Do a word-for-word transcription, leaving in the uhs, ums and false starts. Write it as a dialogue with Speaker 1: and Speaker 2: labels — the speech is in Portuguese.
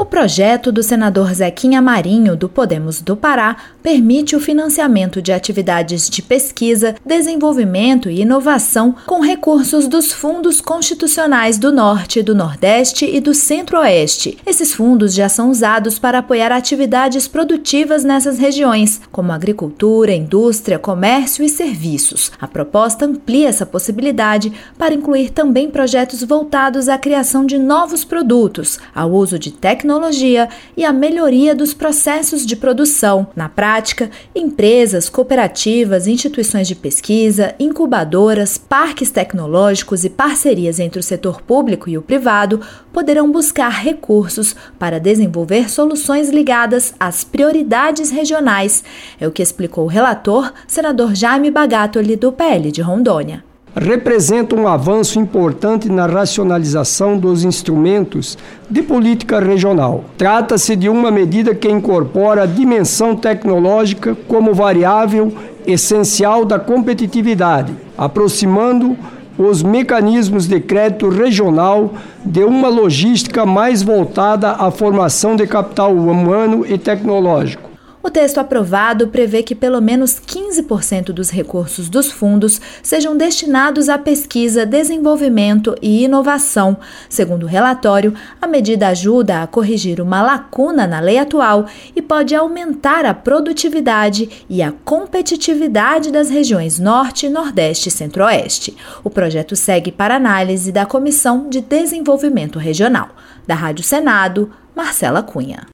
Speaker 1: O projeto do senador Zequinha Marinho, do Podemos do Pará, permite o financiamento de atividades de pesquisa, desenvolvimento e inovação com recursos dos fundos constitucionais do Norte, do Nordeste e do Centro-Oeste. Esses fundos já são usados para apoiar atividades produtivas nessas regiões, como agricultura, indústria, comércio e serviços. A proposta amplia essa possibilidade para incluir também projetos voltados à criação de novos produtos, ao uso de tecnologia tecnologia e a melhoria dos processos de produção. Na prática, empresas, cooperativas, instituições de pesquisa, incubadoras, parques tecnológicos e parcerias entre o setor público e o privado poderão buscar recursos para desenvolver soluções ligadas às prioridades regionais. É o que explicou o relator, senador Jaime Bagatoli, do P L de Rondônia.
Speaker 2: Representa um avanço importante na racionalização dos instrumentos de política regional. Trata-se de uma medida que incorpora a dimensão tecnológica como variável essencial da competitividade, aproximando os mecanismos de crédito regional de uma logística mais voltada à formação de capital humano e tecnológico.
Speaker 1: O texto aprovado prevê que pelo menos quinze por cento dos recursos dos fundos sejam destinados à pesquisa, desenvolvimento e inovação. Segundo o relatório, a medida ajuda a corrigir uma lacuna na lei atual e pode aumentar a produtividade e a competitividade das regiões Norte, Nordeste e Centro-Oeste. O projeto segue para análise da Comissão de Desenvolvimento Regional. Da Rádio Senado, Marcela Cunha.